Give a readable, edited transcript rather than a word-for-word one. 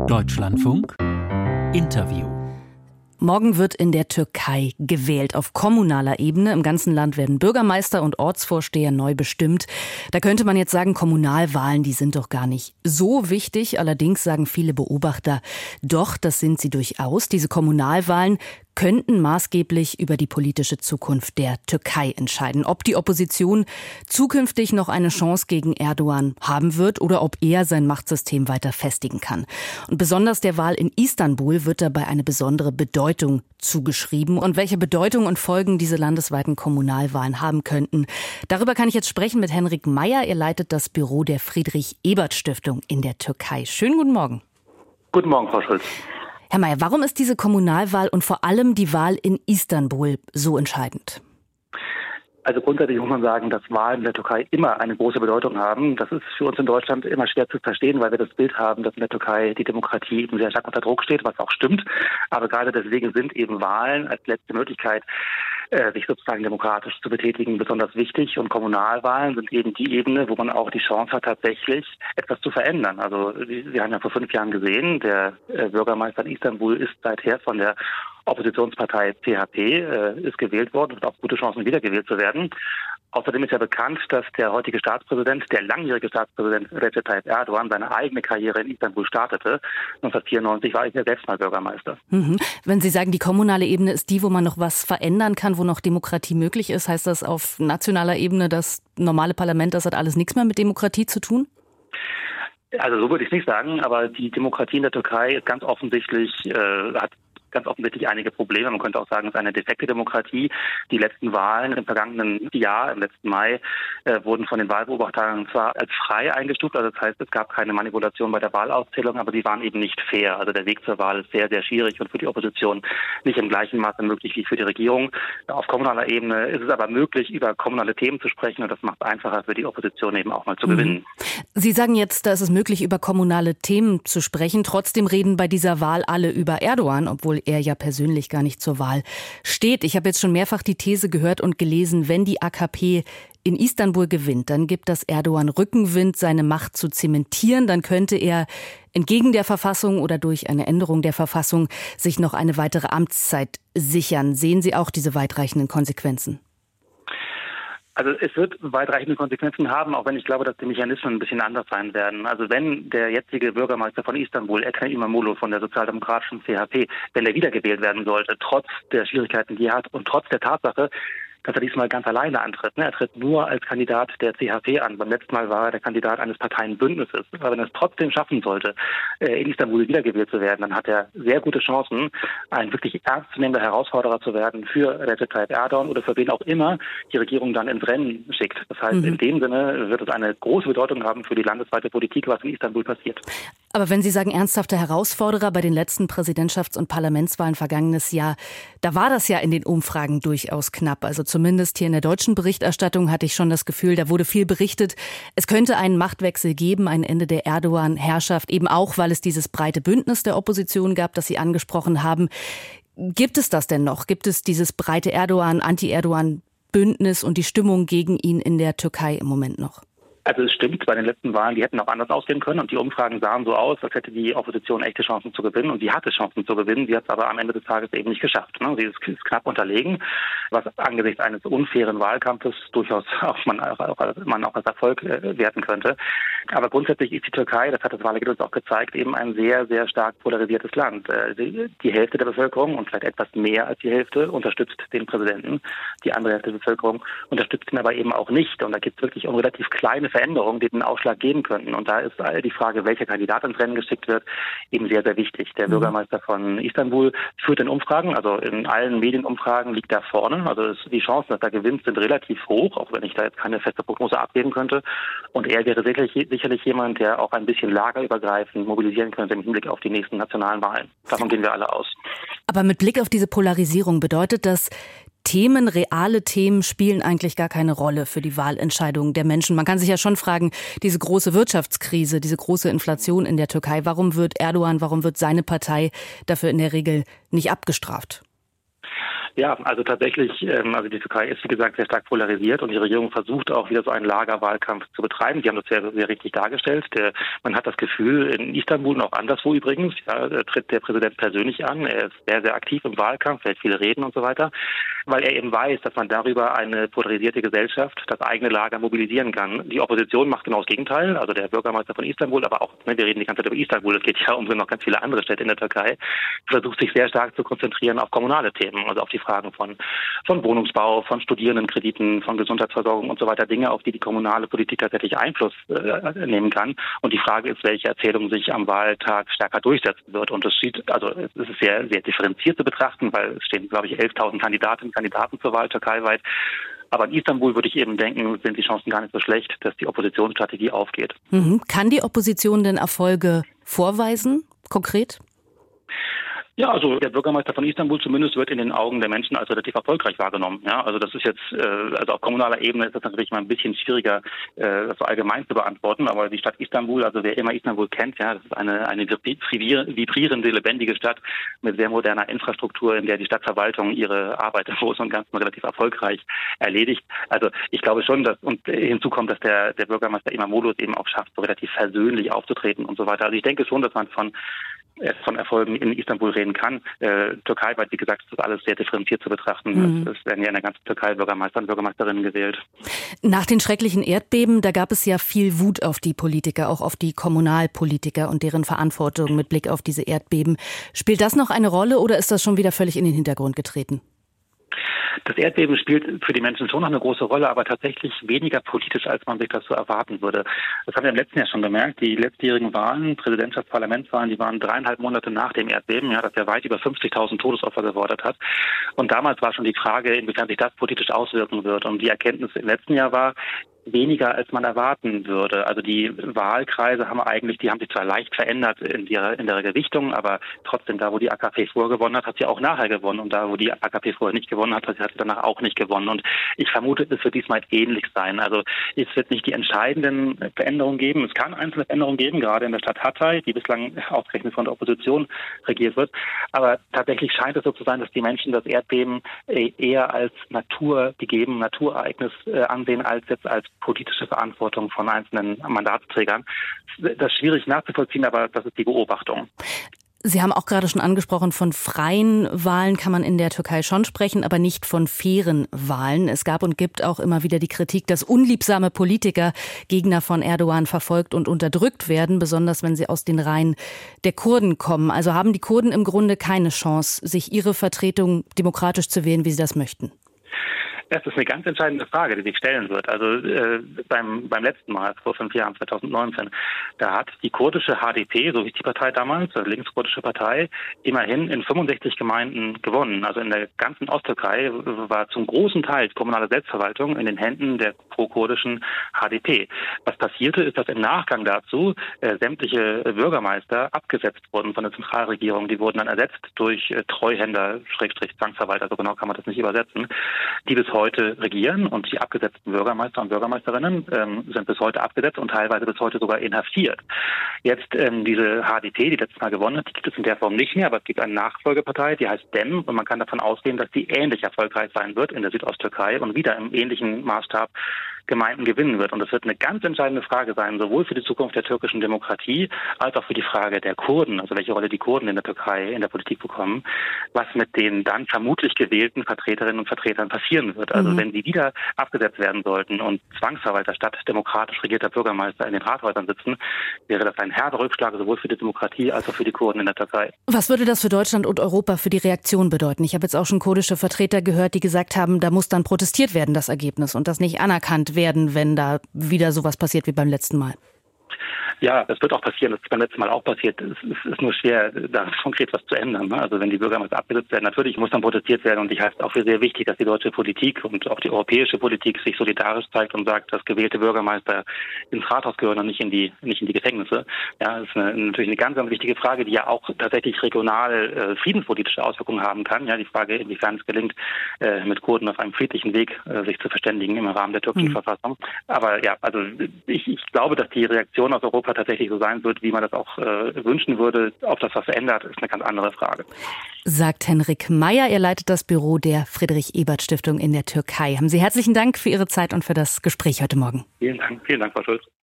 Deutschlandfunk Interview. Morgen wird in der Türkei gewählt, auf kommunaler Ebene. Im ganzen Land werden Bürgermeister und Ortsvorsteher neu bestimmt. Da könnte man jetzt sagen, Kommunalwahlen, die sind doch gar nicht so wichtig. Allerdings sagen viele Beobachter, doch, das sind sie durchaus. Diese Kommunalwahlen könnten maßgeblich über die politische Zukunft der Türkei entscheiden. Ob die Opposition zukünftig noch eine Chance gegen Erdogan haben wird oder ob er sein Machtsystem weiter festigen kann. Und besonders der Wahl in Istanbul wird dabei eine besondere Bedeutung zugeschrieben. Und welche Bedeutung und Folgen diese landesweiten Kommunalwahlen haben könnten, darüber kann ich jetzt sprechen mit Henrik Meyer. Er leitet das Büro der Friedrich-Ebert-Stiftung in der Türkei. Schönen guten Morgen. Guten Morgen, Frau Schulz. Herr Meyer, warum ist diese Kommunalwahl und vor allem die Wahl in Istanbul so entscheidend? Also grundsätzlich muss man sagen, dass Wahlen in der Türkei immer eine große Bedeutung haben. Das ist für uns in Deutschland immer schwer zu verstehen, weil wir das Bild haben, dass in der Türkei die Demokratie eben sehr stark unter Druck steht, was auch stimmt. Aber gerade deswegen sind eben Wahlen als letzte Möglichkeit, sich sozusagen demokratisch zu betätigen, besonders wichtig. Und Kommunalwahlen sind eben die Ebene, wo man auch die Chance hat, tatsächlich etwas zu verändern. Also Sie haben ja vor 5 Jahren gesehen, der Bürgermeister in Istanbul ist seither von der Oppositionspartei CHP ist gewählt worden und hat auch gute Chancen, wiedergewählt zu werden. Außerdem ist ja bekannt, dass der heutige Staatspräsident, der langjährige Staatspräsident Recep Tayyip Erdogan, seine eigene Karriere in Istanbul startete. 1994 war ich ja selbst mal Bürgermeister. Wenn Sie sagen, die kommunale Ebene ist die, wo man noch was verändern kann, wo noch Demokratie möglich ist, heißt das auf nationaler Ebene, das normale Parlament, das hat alles nichts mehr mit Demokratie zu tun? Also so würde ich es nicht sagen, aber die Demokratie in der Türkei ist ganz offensichtlich, hat ganz offensichtlich einige Probleme. Man könnte auch sagen, es ist eine defekte Demokratie. Die letzten Wahlen im vergangenen Jahr, im letzten Mai, wurden von den Wahlbeobachtern zwar als frei eingestuft, also das heißt, es gab keine Manipulation bei der Wahlauszählung, aber sie waren eben nicht fair. Also der Weg zur Wahl ist sehr, sehr schwierig und für die Opposition nicht im gleichen Maße möglich wie für die Regierung. Auf kommunaler Ebene ist es aber möglich, über kommunale Themen zu sprechen und das macht es einfacher für die Opposition eben auch mal zu gewinnen. Sie sagen jetzt, da ist es möglich, über kommunale Themen zu sprechen. Trotzdem reden bei dieser Wahl alle über Erdogan, obwohl er ja persönlich gar nicht zur Wahl steht. Ich habe jetzt schon mehrfach die These gehört und gelesen, wenn die AKP in Istanbul gewinnt, dann gibt das Erdogan Rückenwind, seine Macht zu zementieren. Dann könnte er entgegen der Verfassung oder durch eine Änderung der Verfassung sich noch eine weitere Amtszeit sichern. Sehen Sie auch diese weitreichenden Konsequenzen? Also es wird weitreichende Konsequenzen haben, auch wenn ich glaube, dass die Mechanismen ein bisschen anders sein werden. Also wenn der jetzige Bürgermeister von Istanbul, Ekrem İmamoğlu von der sozialdemokratischen CHP, wenn er wiedergewählt werden sollte, trotz der Schwierigkeiten, die er hat und trotz der Tatsache, dass er diesmal ganz alleine antritt. Er tritt nur als Kandidat der CHP an. Beim letzten Mal war er der Kandidat eines Parteienbündnisses. Aber wenn er es trotzdem schaffen sollte, in Istanbul wiedergewählt zu werden, dann hat er sehr gute Chancen, ein wirklich ernstzunehmender Herausforderer zu werden für Recep Tayyip Erdogan oder für wen auch immer die Regierung dann ins Rennen schickt. Das heißt, in dem Sinne wird es eine große Bedeutung haben für die landesweite Politik, was in Istanbul passiert. Aber wenn Sie sagen, ernsthafter Herausforderer bei den letzten Präsidentschafts- und Parlamentswahlen vergangenes Jahr, da war das ja in den Umfragen durchaus knapp. Also zumindest hier in der deutschen Berichterstattung hatte ich schon das Gefühl, da wurde viel berichtet. Es könnte einen Machtwechsel geben, ein Ende der Erdogan-Herrschaft, eben auch, weil es dieses breite Bündnis der Opposition gab, das Sie angesprochen haben. Gibt es das denn noch? Gibt es dieses breite Anti-Erdogan-Bündnis und die Stimmung gegen ihn in der Türkei im Moment noch? Also es stimmt, bei den letzten Wahlen, die hätten auch anders ausgehen können und die Umfragen sahen so aus, als hätte die Opposition echte Chancen zu gewinnen und sie hatte Chancen zu gewinnen, sie hat es aber am Ende des Tages eben nicht geschafft. Sie ist knapp unterlegen, was angesichts eines unfairen Wahlkampfes durchaus man auch als Erfolg werten könnte. Aber grundsätzlich ist die Türkei, das hat das Wahlergebnis auch gezeigt, eben ein sehr, sehr stark polarisiertes Land. Die Hälfte der Bevölkerung und vielleicht etwas mehr als die Hälfte unterstützt den Präsidenten. Die andere Hälfte der Bevölkerung unterstützt ihn aber eben auch nicht. Und da gibt es wirklich auch relativ kleine Veränderungen, die den Ausschlag geben könnten. Und da ist die Frage, welcher Kandidat ins Rennen geschickt wird, eben sehr, sehr wichtig. Der Bürgermeister von Istanbul führt in Umfragen, also in allen Medienumfragen liegt er vorne. Also die Chancen, dass er gewinnt, sind relativ hoch, auch wenn ich da jetzt keine feste Prognose abgeben könnte. Und er wäre sicherlich jemand, der auch ein bisschen lagerübergreifend mobilisieren könnte im Hinblick auf die nächsten nationalen Wahlen. Davon gehen wir alle aus. Aber mit Blick auf diese Polarisierung bedeutet das, reale Themen spielen eigentlich gar keine Rolle für die Wahlentscheidungen der Menschen. Man kann sich ja schon fragen, diese große Wirtschaftskrise, diese große Inflation in der Türkei, warum wird seine Partei dafür in der Regel nicht abgestraft? Ja, also tatsächlich, also die Türkei ist, wie gesagt, sehr stark polarisiert und die Regierung versucht auch wieder so einen Lagerwahlkampf zu betreiben. Die haben das sehr, sehr richtig dargestellt. Man hat das Gefühl, in Istanbul und auch anderswo übrigens, tritt der Präsident persönlich an. Er ist sehr, sehr aktiv im Wahlkampf, hält viele Reden und so weiter, weil er eben weiß, dass man darüber eine polarisierte Gesellschaft, das eigene Lager mobilisieren kann. Die Opposition macht genau das Gegenteil, also der Bürgermeister von Istanbul, aber auch, wir reden die ganze Zeit über Istanbul, es geht ja um noch ganz viele andere Städte in der Türkei, versucht sich sehr stark zu konzentrieren auf kommunale Themen, also auf die Fragen von Wohnungsbau, von Studierendenkrediten, von Gesundheitsversorgung und so weiter, Dinge, auf die kommunale Politik tatsächlich Einfluss nehmen kann. Und die Frage ist, welche Erzählung sich am Wahltag stärker durchsetzen wird. Und es ist sehr, sehr differenziert zu betrachten, weil es stehen, glaube ich, 11.000 Kandidatinnen und Kandidaten zur Wahl türkeiweit. Aber in Istanbul würde ich eben denken, sind die Chancen gar nicht so schlecht, dass die Oppositionsstrategie aufgeht. Kann die Opposition denn Erfolge vorweisen, konkret? Ja, also der Bürgermeister von Istanbul zumindest wird in den Augen der Menschen als relativ erfolgreich wahrgenommen. Ja, also das ist jetzt, also auf kommunaler Ebene ist das natürlich mal ein bisschen schwieriger, das so allgemein zu beantworten. Aber die Stadt Istanbul, also wer immer Istanbul kennt, ja, das ist eine vibrierende, lebendige Stadt mit sehr moderner Infrastruktur, in der die Stadtverwaltung ihre Arbeit im Großen und Ganzen relativ erfolgreich erledigt. Also ich glaube schon, und hinzu kommt, dass der Bürgermeister Imamoglu es eben auch schafft, so relativ versöhnlich aufzutreten und so weiter. Also ich denke schon, dass man von Erfolgen in Istanbul reden kann. Türkeiweit, wie gesagt, ist das alles sehr differenziert zu betrachten. Es werden ja in der ganzen Türkei Bürgermeister und Bürgermeisterinnen gewählt. Nach den schrecklichen Erdbeben, da gab es ja viel Wut auf die Politiker, auch auf die Kommunalpolitiker und deren Verantwortung mit Blick auf diese Erdbeben. Spielt das noch eine Rolle oder ist das schon wieder völlig in den Hintergrund getreten? Das Erdbeben spielt für die Menschen schon noch eine große Rolle, aber tatsächlich weniger politisch, als man sich das so erwarten würde. Das haben wir im letzten Jahr schon gemerkt. Die letztjährigen Wahlen, Präsidentschafts-, Parlamentswahlen, die waren 3,5 Monate nach dem Erdbeben, ja, das ja weit über 50.000 Todesopfer gefordert hat. Und damals war schon die Frage, inwiefern sich das politisch auswirken wird. Und die Erkenntnis im letzten Jahr war, weniger als man erwarten würde. Also die Wahlkreise haben sich zwar leicht verändert in der Gewichtung, aber trotzdem da, wo die AKP vorher gewonnen hat, hat sie auch nachher gewonnen. Und da, wo die AKP vorher nicht gewonnen hat, hat sie danach auch nicht gewonnen. Und ich vermute, es wird diesmal ähnlich sein. Also es wird nicht die entscheidenden Veränderungen geben. Es kann einzelne Veränderungen geben, gerade in der Stadt Hatay, die bislang ausgerechnet von der Opposition regiert wird. Aber tatsächlich scheint es so zu sein, dass die Menschen das Erdbeben eher als Naturereignis ansehen, als jetzt als politische Verantwortung von einzelnen Mandatsträgern. Das ist schwierig nachzuvollziehen, aber das ist die Beobachtung. Sie haben auch gerade schon angesprochen, von freien Wahlen kann man in der Türkei schon sprechen, aber nicht von fairen Wahlen. Es gab und gibt auch immer wieder die Kritik, dass unliebsame Politiker, Gegner von Erdogan, verfolgt und unterdrückt werden, besonders wenn sie aus den Reihen der Kurden kommen. Also haben die Kurden im Grunde keine Chance, sich ihre Vertretung demokratisch zu wählen, wie sie das möchten? Das ist eine ganz entscheidende Frage, die sich stellen wird. Also beim letzten Mal, vor 5 Jahren, 2019, da hat die kurdische HDP, so hieß die Partei damals, die linkskurdische Partei, immerhin in 65 Gemeinden gewonnen. Also in der ganzen Osttürkei war zum großen Teil die kommunale Selbstverwaltung in den Händen der pro-kurdischen HDP. Was passierte, ist, dass im Nachgang dazu sämtliche Bürgermeister abgesetzt wurden von der Zentralregierung. Die wurden dann ersetzt durch Treuhänder, Zwangsverwalter, so genau kann man das nicht übersetzen, die bis heute regieren, und die abgesetzten Bürgermeister und Bürgermeisterinnen sind bis heute abgesetzt und teilweise bis heute sogar inhaftiert. Jetzt diese HDP, die letztes Mal gewonnen hat, die gibt es in der Form nicht mehr, aber es gibt eine Nachfolgepartei, die heißt DEM, und man kann davon ausgehen, dass die ähnlich erfolgreich sein wird in der Südosttürkei und wieder im ähnlichen Maßstab Gemeinden gewinnen wird. Und das wird eine ganz entscheidende Frage sein, sowohl für die Zukunft der türkischen Demokratie als auch für die Frage der Kurden, also welche Rolle die Kurden in der Türkei in der Politik bekommen, was mit den dann vermutlich gewählten Vertreterinnen und Vertretern passieren wird. Also wenn sie wieder abgesetzt werden sollten und Zwangsverwalter statt demokratisch regierter Bürgermeister in den Rathäusern sitzen, wäre das ein herber Rückschlag sowohl für die Demokratie als auch für die Kurden in der Türkei. Was würde das für Deutschland und Europa für die Reaktion bedeuten? Ich habe jetzt auch schon kurdische Vertreter gehört, die gesagt haben, da muss dann protestiert werden, das Ergebnis, und das nicht anerkannt werden, wenn da wieder sowas passiert wie beim letzten Mal. Ja, das wird auch passieren. Das ist beim letzten Mal auch passiert. Es ist nur schwer, da konkret was zu ändern. Ne? Also wenn die Bürgermeister abgesetzt werden, natürlich muss dann protestiert werden. Und ich halte es auch für sehr wichtig, dass die deutsche Politik und auch die europäische Politik sich solidarisch zeigt und sagt, dass gewählte Bürgermeister ins Rathaus gehören und nicht in die Gefängnisse. Ja, das ist natürlich eine ganz, ganz wichtige Frage, die ja auch tatsächlich regional friedenspolitische Auswirkungen haben kann. Ja, die Frage, inwiefern es gelingt, mit Kurden auf einem friedlichen Weg sich zu verständigen im Rahmen der türkischen Verfassung. Aber ja, also ich glaube, dass die Reaktion aus Europa Europa tatsächlich so sein wird, wie man das auch wünschen würde, ob das was verändert, ist eine ganz andere Frage. Sagt Henrik Meyer. Er leitet das Büro der Friedrich-Ebert-Stiftung in der Türkei. Haben Sie herzlichen Dank für Ihre Zeit und für das Gespräch heute Morgen. Vielen Dank, Frau Schulz.